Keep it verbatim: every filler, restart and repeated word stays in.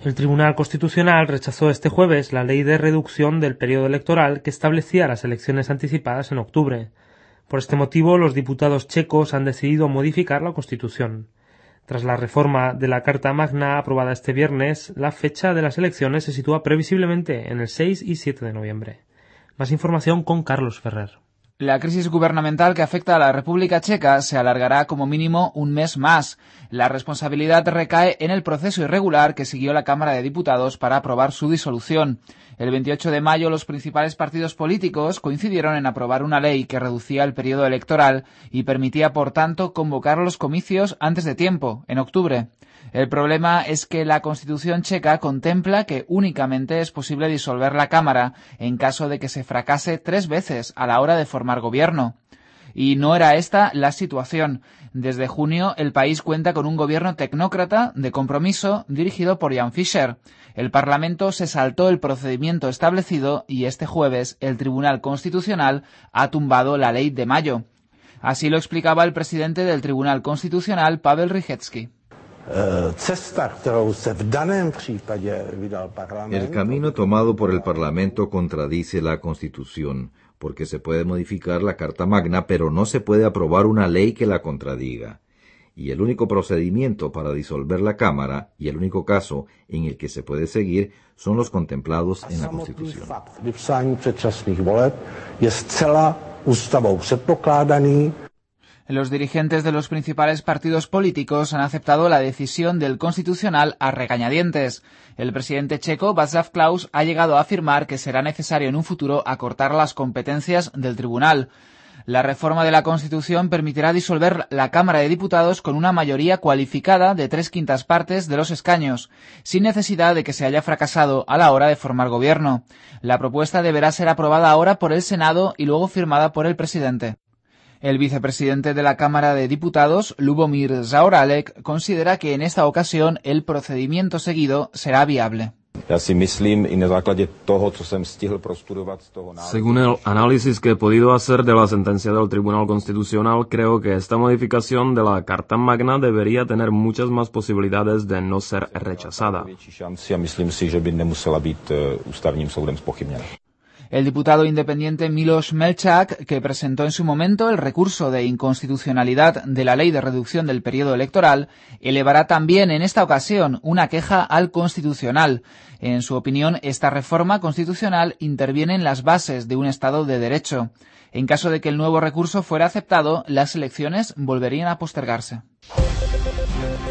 El Tribunal Constitucional rechazó este jueves la ley de reducción del periodo electoral que establecía las elecciones anticipadas en octubre. Por este motivo, los diputados checos han decidido modificar la Constitución. Tras la reforma de la Carta Magna aprobada este viernes, la fecha de las elecciones se sitúa previsiblemente en el seis y siete de noviembre. Más información con Carlos Ferrer. La crisis gubernamental que afecta a la República Checa se alargará como mínimo un mes más. La responsabilidad recae en el proceso irregular que siguió la Cámara de Diputados para aprobar su disolución. El veintiocho de mayo los principales partidos políticos coincidieron en aprobar una ley que reducía el periodo electoral y permitía, por tanto, convocar los comicios antes de tiempo, en octubre. El problema es que la Constitución checa contempla que únicamente es posible disolver la Cámara en caso de que se fracase tres veces a la hora de formar gobierno. Y no era esta la situación. Desde junio el país cuenta con un gobierno tecnócrata de compromiso dirigido por Jan Fischer. El Parlamento se saltó el procedimiento establecido y este jueves el Tribunal Constitucional ha tumbado la ley de mayo. Así lo explicaba el presidente del Tribunal Constitucional, Pavel Rychetski. El camino tomado por el Parlamento contradice la Constitución, porque se puede modificar la Carta Magna, pero no se puede aprobar una ley que la contradiga. Y el único procedimiento para disolver la Cámara, y el único caso en el que se puede seguir, son los contemplados en la Constitución. Los dirigentes de los principales partidos políticos han aceptado la decisión del Constitucional a regañadientes. El presidente checo, Václav Klaus, ha llegado a afirmar que será necesario en un futuro acortar las competencias del tribunal. La reforma de la Constitución permitirá disolver la Cámara de Diputados con una mayoría cualificada de tres quintas partes de los escaños, sin necesidad de que se haya fracasado a la hora de formar gobierno. La propuesta deberá ser aprobada ahora por el Senado y luego firmada por el presidente. El vicepresidente de la Cámara de Diputados, Lubomír Zaorálek, considera que en esta ocasión el procedimiento seguido será viable. Según el análisis que he podido hacer de la sentencia del Tribunal Constitucional, creo que esta modificación de la Carta Magna debería tener muchas más posibilidades de no ser rechazada. El diputado independiente Miloš Melčák, que presentó en su momento el recurso de inconstitucionalidad de la ley de reducción del periodo electoral, elevará también en esta ocasión una queja al Constitucional. En su opinión, esta reforma constitucional interviene en las bases de un Estado de Derecho. En caso de que el nuevo recurso fuera aceptado, las elecciones volverían a postergarse.